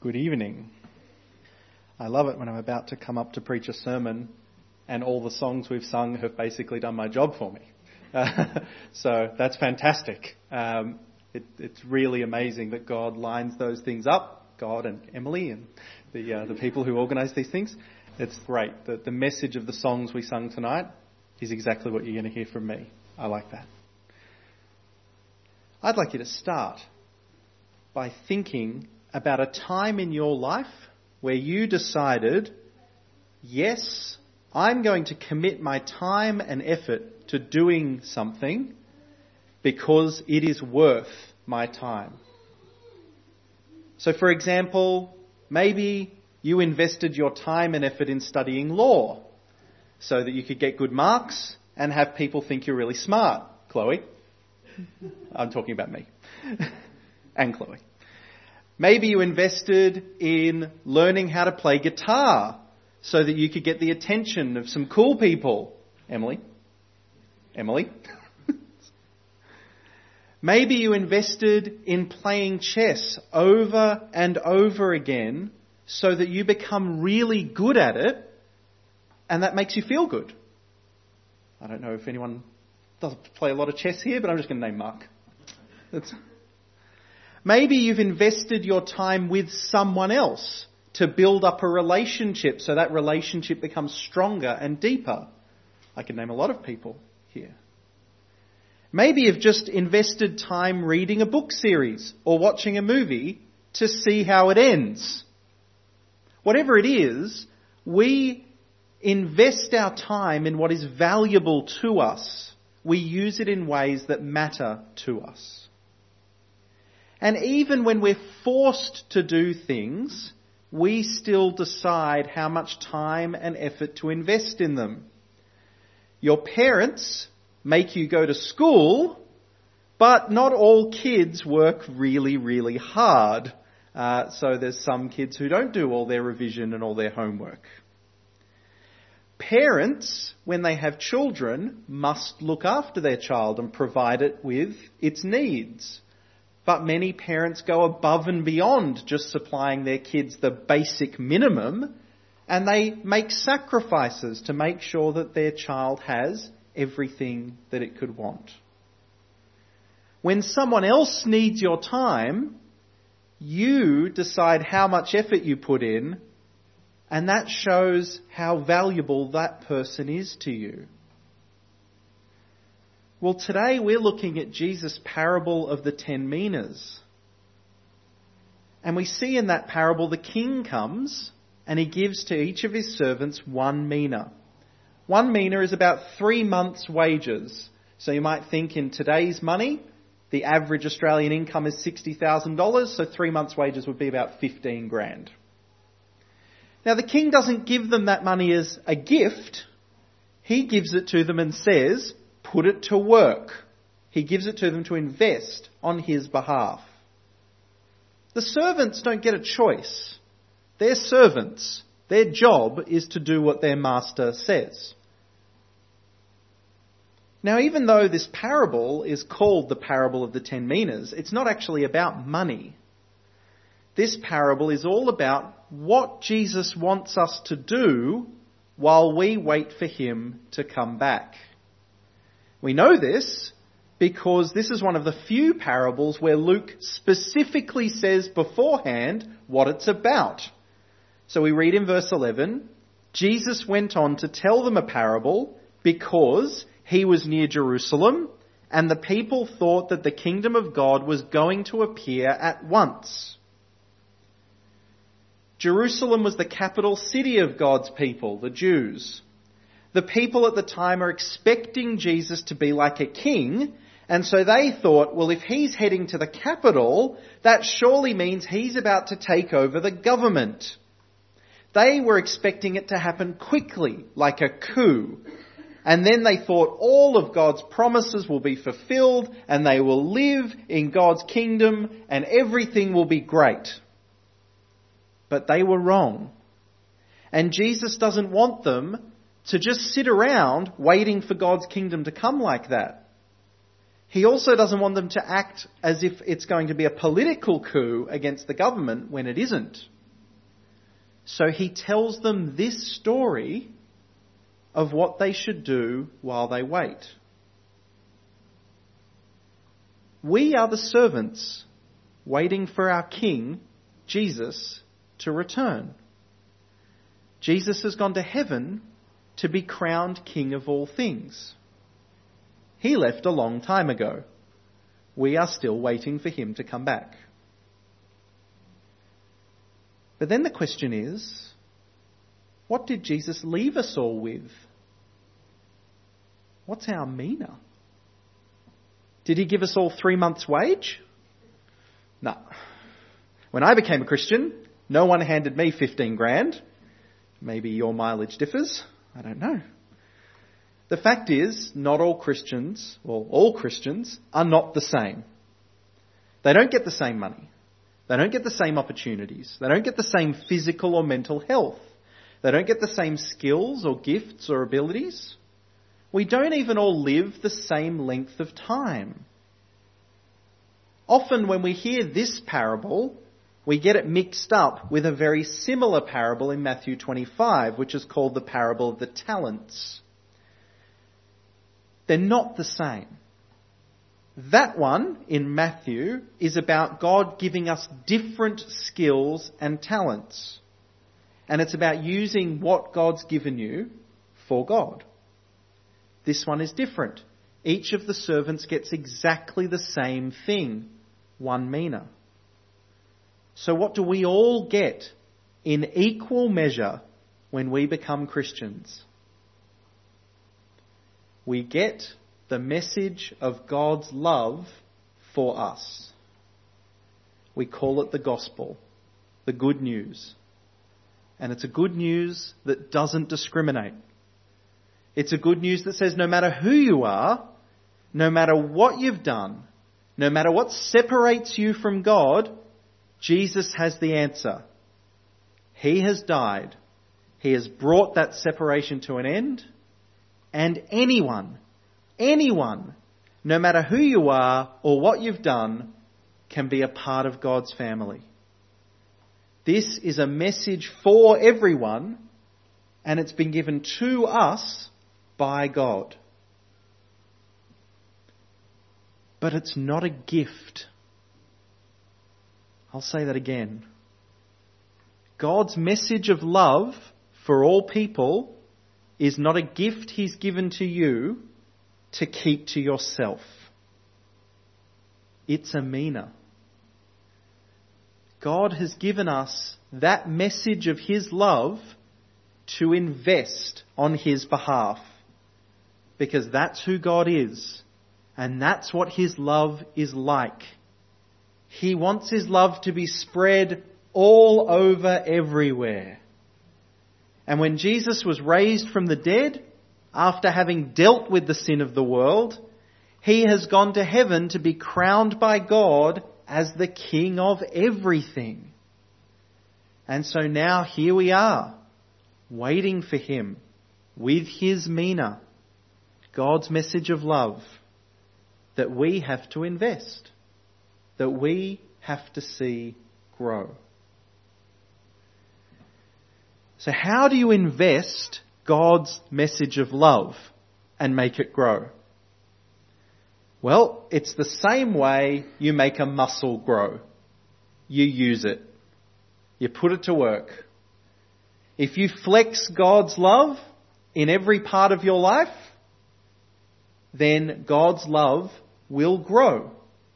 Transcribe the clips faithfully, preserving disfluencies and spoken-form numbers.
Good evening. I love it when I'm about to come up to preach a sermon and all the songs we've sung have basically done my job for me. Uh, so that's fantastic. Um, it, it's really amazing that God lines those things up, God and Emily and the uh, the people who organise these things. It's great that the message of the songs we sung tonight is exactly what you're going to hear from me. I like that. I'd like you to start by thinking about a time in your life where you decided, yes, I'm going to commit my time and effort to doing something because it is worth my time. So, for example, maybe you invested your time and effort in studying law so that you could get good marks and have people think you're really smart. Chloe? I'm talking about me. And Chloe. Maybe you invested in learning how to play guitar so that you could get the attention of some cool people. Emily? Emily? Maybe you invested in playing chess over and over again so that you become really good at it and that makes you feel good. I don't know if anyone does play a lot of chess here, but I'm just going to name Mark. That's... Maybe you've invested your time with someone else to build up a relationship so that relationship becomes stronger and deeper. I can name a lot of people here. Maybe you've just invested time reading a book series or watching a movie to see how it ends. Whatever it is, we invest our time in what is valuable to us. We use it in ways that matter to us. And even when we're forced to do things, we still decide how much time and effort to invest in them. Your parents make you go to school, but not all kids work really, really hard. Uh, so there's some kids who don't do all their revision and all their homework. Parents, when they have children, must look after their child and provide it with its needs. But many parents go above and beyond just supplying their kids the basic minimum, and they make sacrifices to make sure that their child has everything that it could want. When someone else needs your time, you decide how much effort you put in, and that shows how valuable that person is to you. Well, today we're looking at Jesus' parable of the ten minas. And we see in that parable the king comes and he gives to each of his servants one mina. One mina is about three months' wages. So you might think in today's money, the average Australian income is sixty thousand dollars, so three months' wages would be about fifteen grand. Now the king doesn't give them that money as a gift. He gives it to them and says, put it to work. He gives it to them to invest on his behalf. The servants don't get a choice. They're servants. Their job is to do what their master says. Now, even though this parable is called the parable of the ten minas, it's not actually about money. This parable is all about what Jesus wants us to do while we wait for him to come back. We know this because this is one of the few parables where Luke specifically says beforehand what it's about. So we read in verse eleven, Jesus went on to tell them a parable because he was near Jerusalem and the people thought that the kingdom of God was going to appear at once. Jerusalem was the capital city of God's people, the Jews. The people at the time are expecting Jesus to be like a king, and so they thought, well, if he's heading to the capital, that surely means he's about to take over the government. They were expecting it to happen quickly, like a coup. And then they thought all of God's promises will be fulfilled, and they will live in God's kingdom, and everything will be great. But they were wrong. And Jesus doesn't want them to just sit around waiting for God's kingdom to come like that. He also doesn't want them to act as if it's going to be a political coup against the government when it isn't. So he tells them this story of what they should do while they wait. We are the servants waiting for our King, Jesus, to return. Jesus has gone to heaven to be crowned King of all things. He left a long time ago. We are still waiting for him to come back. But then the question is, what did Jesus leave us all with? What's our mina? Did he give us all three months' wage? No. When I became a Christian, no one handed me fifteen grand. Maybe your mileage differs. I don't know. The fact is, not all Christians, well, all Christians, are not the same. They don't get the same money. They don't get the same opportunities. They don't get the same physical or mental health. They don't get the same skills or gifts or abilities. We don't even all live the same length of time. Often when we hear this parable, we get it mixed up with a very similar parable in Matthew twenty-five, which is called the parable of the talents. They're not the same. That one in Matthew is about God giving us different skills and talents. And it's about using what God's given you for God. This one is different. Each of the servants gets exactly the same thing, one mina. So what do we all get in equal measure when we become Christians? We get the message of God's love for us. We call it the gospel, the good news. And it's a good news that doesn't discriminate. It's a good news that says no matter who you are, no matter what you've done, no matter what separates you from God, Jesus has the answer. He has died. He has brought that separation to an end. And anyone, anyone, no matter who you are or what you've done, can be a part of God's family. This is a message for everyone, and it's been given to us by God. But it's not a gift. I'll say that again. God's message of love for all people is not a gift he's given to you to keep to yourself. It's a mina. God has given us that message of his love to invest on his behalf. Because that's who God is. And that's what his love is like. He wants his love to be spread all over everywhere. And when Jesus was raised from the dead, after having dealt with the sin of the world, he has gone to heaven to be crowned by God as the King of everything. And so now here we are, waiting for him with his mina, God's message of love, that we have to invest, that we have to see grow. So how do you invest God's message of love and make it grow? Well, it's the same way you make a muscle grow. You use it. You put it to work. If you flex God's love in every part of your life, then God's love will grow.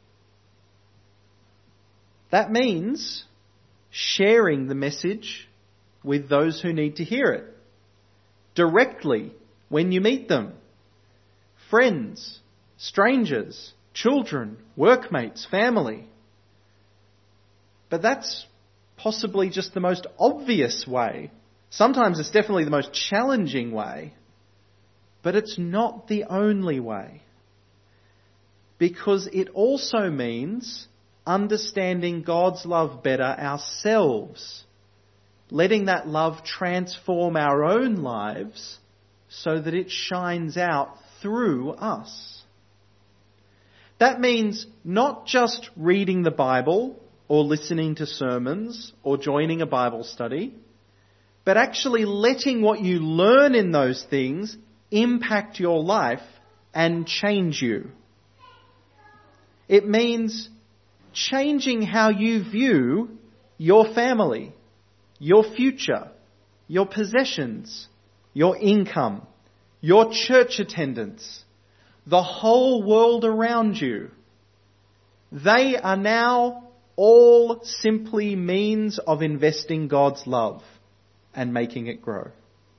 That means sharing the message with those who need to hear it. Directly when you meet them. Friends, strangers, children, workmates, family. But that's possibly just the most obvious way. Sometimes it's definitely the most challenging way. But it's not the only way. Because it also means understanding God's love better ourselves. Letting that love transform our own lives so that it shines out through us. That means not just reading the Bible or listening to sermons or joining a Bible study, but actually letting what you learn in those things impact your life and change you. It means changing how you view your family, your future, your possessions, your income, your church attendance, the whole world around you. They are now all simply means of investing God's love and making it grow.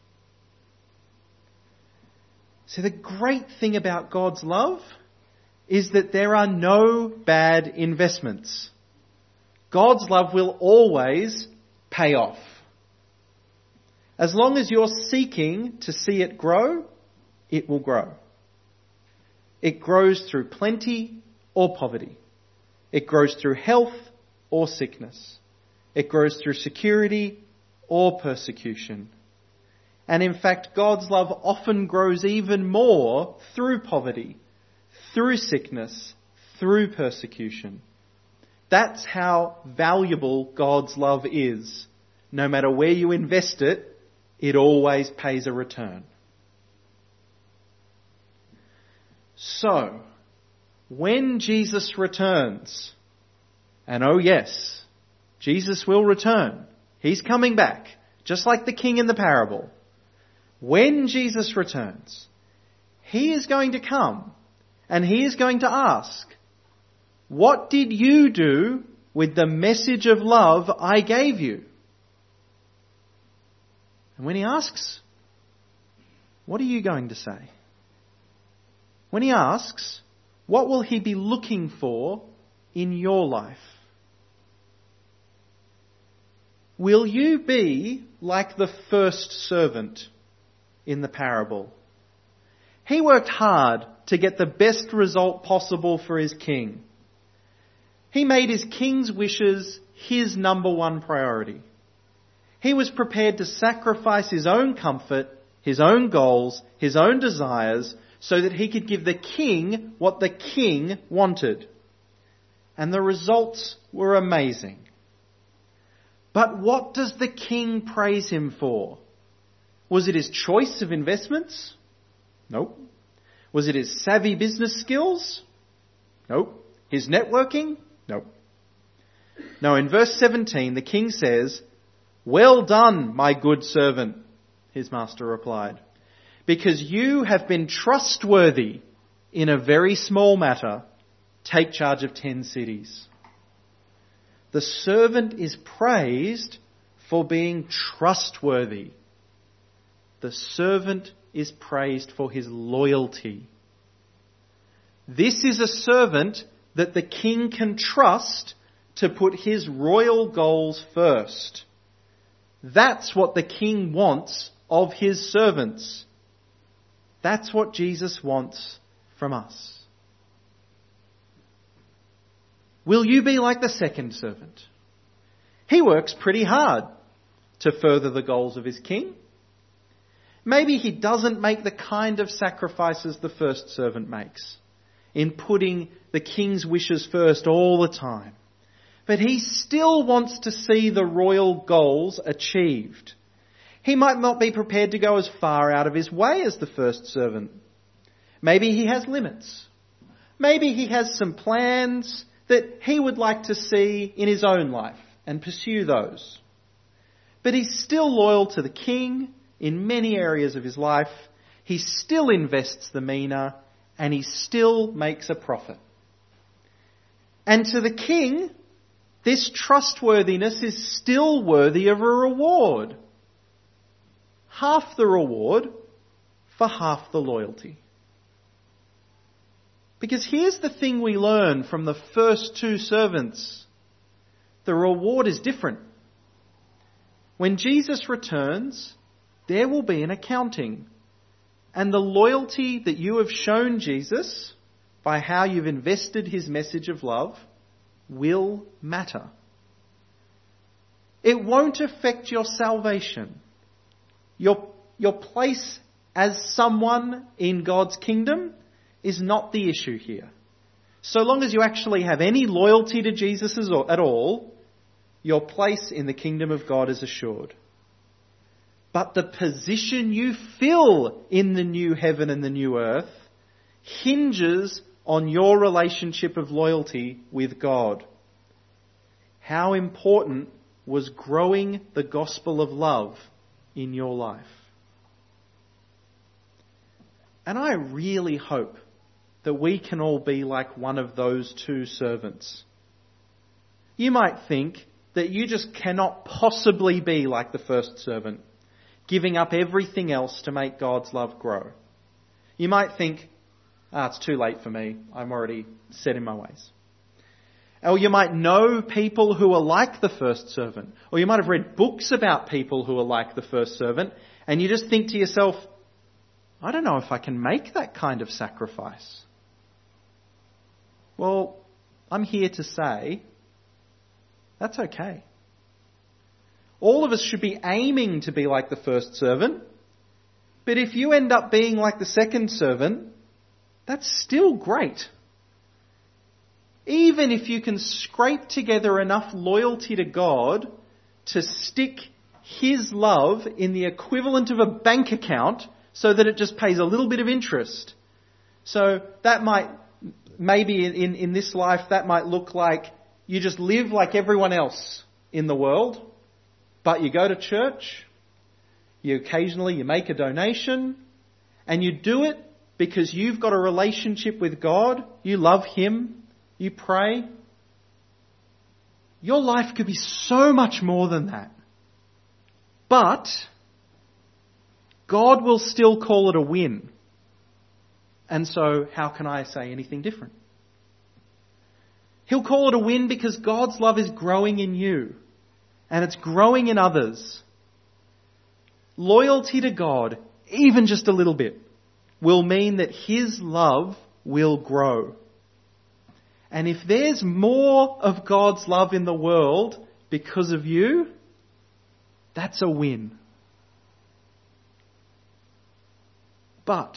So the great thing about God's love is that there are no bad investments. God's love will always pay off. As long as you're seeking to see it grow, it will grow. It grows through plenty or poverty. It grows through health or sickness. It grows through security or persecution. And in fact, God's love often grows even more through poverty, through sickness, through persecution. That's how valuable God's love is. No matter where you invest it, it always pays a return. So, when Jesus returns, and oh yes, Jesus will return. He's coming back, just like the king in the parable. When Jesus returns, he is going to come and he is going to ask, what did you do with the message of love I gave you? And when he asks, what are you going to say? When he asks, what will he be looking for in your life? Will you be like the first servant in the parable? He worked hard to get the best result possible for his king. He made his king's wishes his number one priority. He was prepared to sacrifice his own comfort, his own goals, his own desires, so that he could give the king what the king wanted. And the results were amazing. But what does the king praise him for? Was it his choice of investments? Nope. Was it his savvy business skills? Nope. His networking? Nope. No, in verse seventeen, the king says, "Well done, my good servant," his master replied, "because you have been trustworthy in a very small matter. Take charge of ten cities." The servant is praised for being trustworthy. The servant is praised for his loyalty. This is a servant that the king can trust to put his royal goals first. That's what the king wants of his servants. That's what Jesus wants from us. Will you be like the second servant? He works pretty hard to further the goals of his king. Maybe he doesn't make the kind of sacrifices the first servant makes in putting the king's wishes first all the time. But he still wants to see the royal goals achieved. He might not be prepared to go as far out of his way as the first servant. Maybe he has limits. Maybe he has some plans that he would like to see in his own life and pursue those. But he's still loyal to the king in many areas of his life. He still invests the mina and he still makes a profit. And to the king, this trustworthiness is still worthy of a reward. Half the reward for half the loyalty. Because here's the thing we learn from the first two servants. The reward is different. When Jesus returns, there will be an accounting. And the loyalty that you have shown Jesus by how you've invested his message of love will matter. It won't affect your salvation. Your, your place as someone in God's kingdom is not the issue here. So long as you actually have any loyalty to Jesus at all, your place in the kingdom of God is assured. But the position you fill in the new heaven and the new earth hinges on your relationship of loyalty with God. How important was growing the gospel of love in your life? And I really hope that we can all be like one of those two servants. You might think that you just cannot possibly be like the first servant, giving up everything else to make God's love grow. You might think, ah, it's too late for me. I'm already set in my ways. Or you might know people who are like the first servant. Or you might have read books about people who are like the first servant. And you just think to yourself, I don't know if I can make that kind of sacrifice. Well, I'm here to say, that's okay. All of us should be aiming to be like the first servant. But if you end up being like the second servant, that's still great. Even if you can scrape together enough loyalty to God to stick His love in the equivalent of a bank account so that it just pays a little bit of interest. So that might, maybe in, in this life, that might look like you just live like everyone else in the world, but you go to church, you occasionally you make a donation, and you do it because you've got a relationship with God, you love Him, you pray. Your life could be so much more than that. But God will still call it a win. And so how can I say anything different? He'll call it a win because God's love is growing in you. And it's growing in others. Loyalty to God, even just a little bit, will mean that His love will grow. And if there's more of God's love in the world because of you, that's a win. But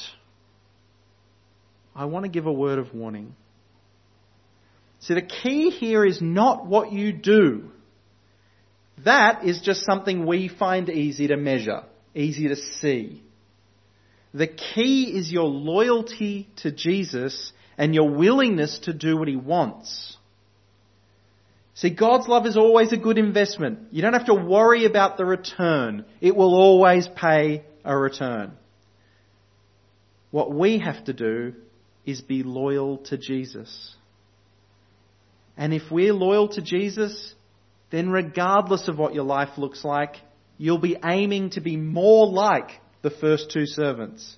I want to give a word of warning. See, the key here is not what you do. That is just something we find easy to measure, easy to see. The key is your loyalty to Jesus and your willingness to do what He wants. See, God's love is always a good investment. You don't have to worry about the return. It will always pay a return. What we have to do is be loyal to Jesus. And if we're loyal to Jesus, then regardless of what your life looks like, you'll be aiming to be more like the first two servants.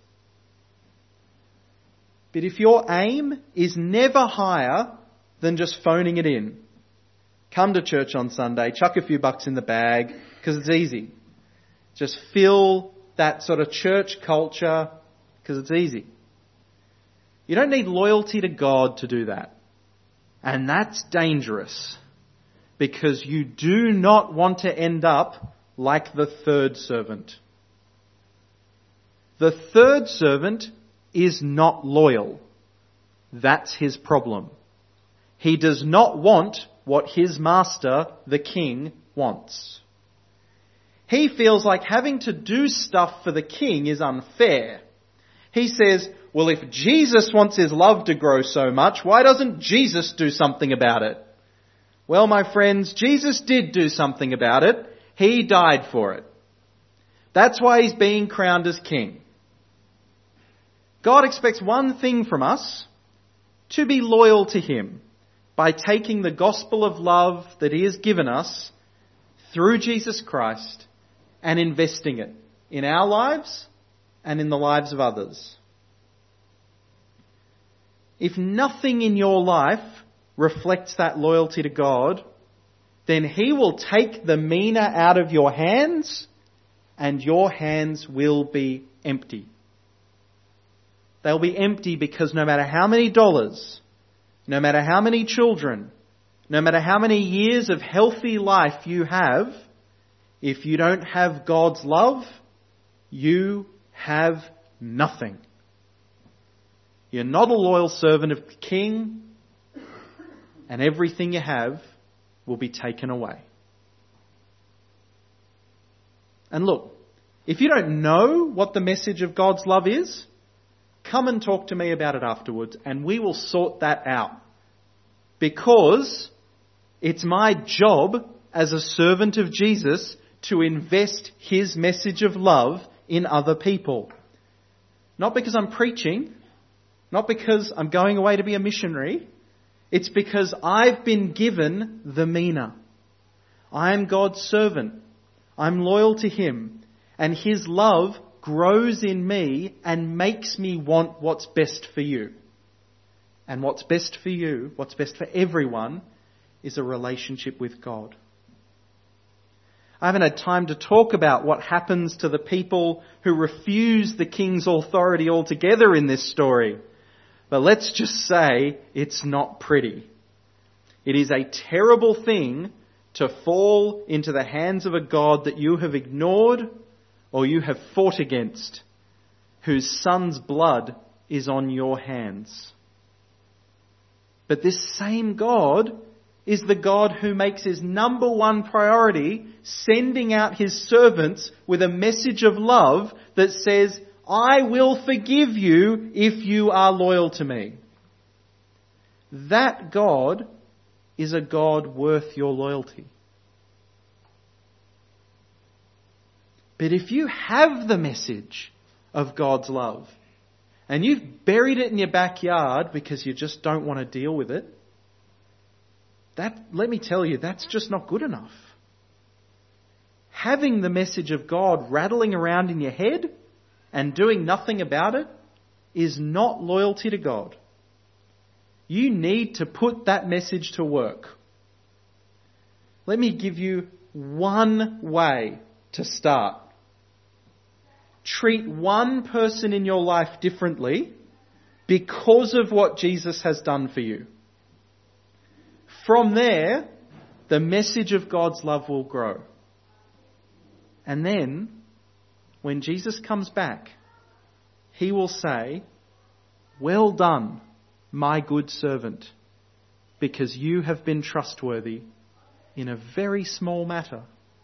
But if your aim is never higher than just phoning it in, come to church on Sunday, chuck a few bucks in the bag, because it's easy. Just fill that sort of church culture, because it's easy. You don't need loyalty to God to do that. And that's dangerous, because you do not want to end up like the third servant. The third servant is not loyal. That's his problem. He does not want what his master, the king, wants. He feels like having to do stuff for the king is unfair. He says, well, if Jesus wants His love to grow so much, why doesn't Jesus do something about it? Well, my friends, Jesus did do something about it. He died for it. That's why He's being crowned as king. God expects one thing from us, to be loyal to Him by taking the gospel of love that He has given us through Jesus Christ and investing it in our lives and in the lives of others. If nothing in your life reflects that loyalty to God, then He will take the mina out of your hands and your hands will be empty. They'll be empty because no matter how many dollars, no matter how many children, no matter how many years of healthy life you have, if you don't have God's love, you have nothing. You're not a loyal servant of the King. and everything you have will be taken away. And look, if you don't know what the message of God's love is, come and talk to me about it afterwards and we will sort that out. Because it's my job as a servant of Jesus to invest his message of love in other people. Not because I'm preaching, not because I'm going away to be a missionary. It's because I've been given the mina. I am God's servant. I'm loyal to him. And his love grows in me and makes me want what's best for you. And what's best for you, what's best for everyone, is a relationship with God. I haven't had time to talk about what happens to the people who refuse the king's authority altogether in this story. But let's just say it's not pretty. It is a terrible thing to fall into the hands of a God that you have ignored or you have fought against, whose son's blood is on your hands. But this same God is the God who makes his number one priority sending out his servants with a message of love that says, I will forgive you if you are loyal to me. That God is a God worth your loyalty. But if you have the message of God's love and you've buried it in your backyard because you just don't want to deal with it, that, let me tell you, that's just not good enough. Having the message of God rattling around in your head and doing nothing about it is not loyalty to God. You need to put that message to work. Let me give you one way to start. Treat one person in your life differently because of what Jesus has done for you. From there, the message of God's love will grow. And then, when Jesus comes back, he will say, well done, my good servant, because you have been trustworthy in a very small matter.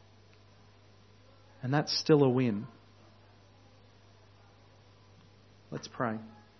And that's still a win. Let's pray.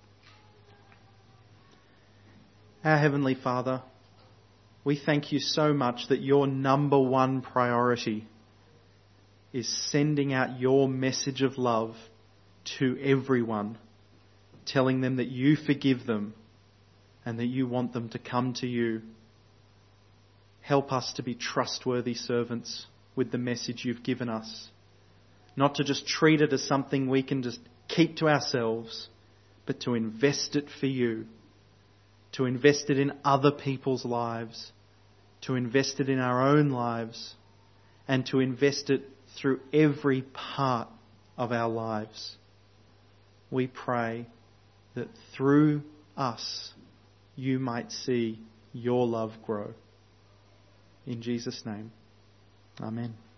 Our Heavenly Father, we thank you so much that your number one priority is sending out your message of love to everyone, telling them that you forgive them and that you want them to come to you. Help us to be trustworthy servants with the message you've given us. Not to just treat it as something we can just keep to ourselves, but to invest it for you. To invest it in other people's lives. To invest it in our own lives. And to invest it through every part of our lives. We pray that through us you might see your love grow. In Jesus' name, amen.